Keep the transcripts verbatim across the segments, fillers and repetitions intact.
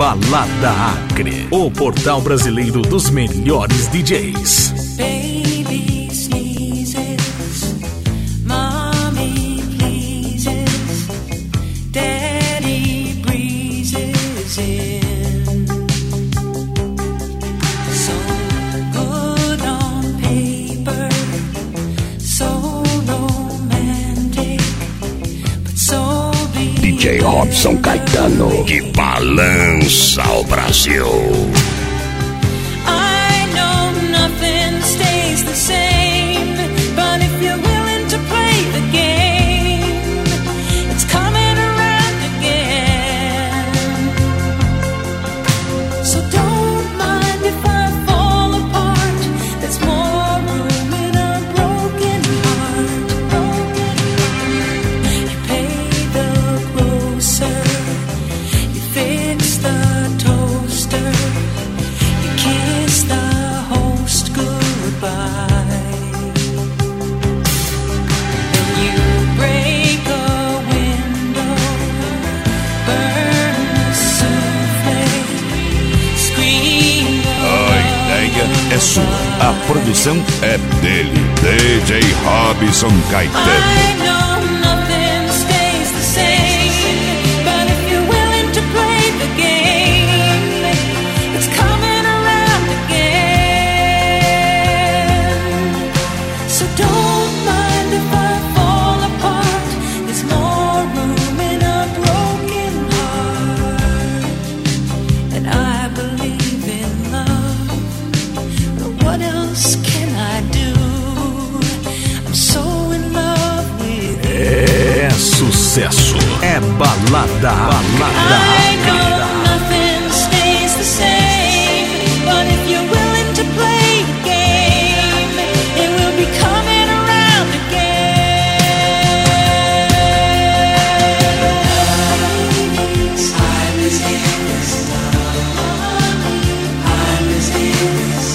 Balada Acre, o portal brasileiro dos melhores D Js. Baby sneezes, mommy pleases, daddy breezes in. So good on paper, so romantic, but so D J Robson Caetano, que balança o Brasil. I know nothing stays the same, but if you're willing to play the game, it's coming around again. So don't mind if I fall apart, there's more room in a broken heart. You pay the grocer, you fix the toaster, you kiss the host goodbye, and you break a window, burn the souffle, scream the A ideia é sua, a produção é dele, D J Robson Caetano. I know nothing stays the same, but if you're willing to play the game, it's coming around again. So don't mind if I fall apart, there's more room in a broken heart. And I believe in love, but what else can I do? I'm so in love with you. É sucesso, é balada, balada I know Acre. nothing stays the same, but if you're willing to play the game, it will be coming around again. I'm as in this love, I'm as in this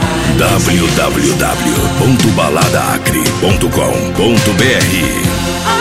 w w w ponto balada acre ponto com ponto b r. love.